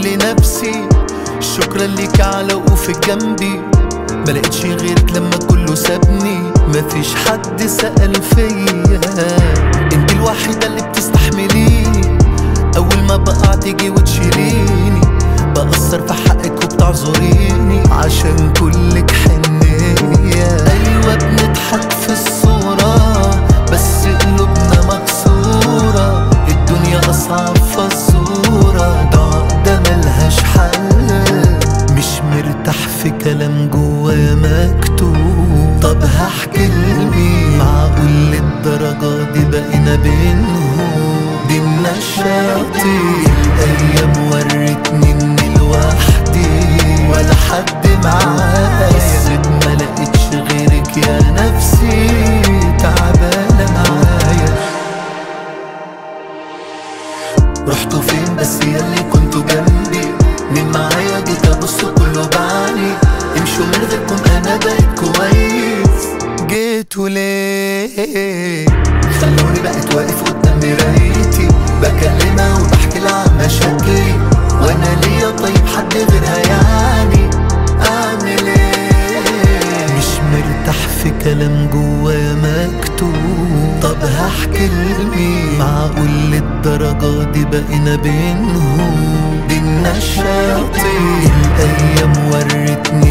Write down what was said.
بقول لنفسي شكرا ليك على وقوفك جنبي، ملقتش غيرك لما كله سابني، مفيش حد سأل فيا، انت الوحيدة اللي بتستحمليني، اول ما بقع تيجي وتشيليني، بقصر في حقك وبتعذريني عشان كلك حنية. ايوه بنضحك في الصورة بس قلوبنا مكسورة، الدنيا اصعب فزورة، ده عقدة ملهاش حل، مش مرتاح في كلام جوايا مكتوب. طب هحكي لمين؟ معقول للدرجة دي بقينا بينهم؟ دي من الشياطين. الايام ورتني اني لوحدي ولا حد معايا، بصيت ملقتش غيرك يا نفسي تعبانة معايا. رحتوا فين بس ياللي كنتوا جنبي؟ مين معايا جيت ابص كله بعاني، امشوا من غيركم انا بقيت كويس، جيتوا ليه؟ خلوني بقيت واقف قدام مرايتي بكلمها وبحكي لها عن مشاكلي، وانا ليا طيب حد غيرها يعني اعمل ايه؟ مش مرتاح في كلام جوايا مكتوب. طب هحكي لمين؟ معقول للدرجة دي بقينا بينهم؟ دي من الشياطين. الايام ورتني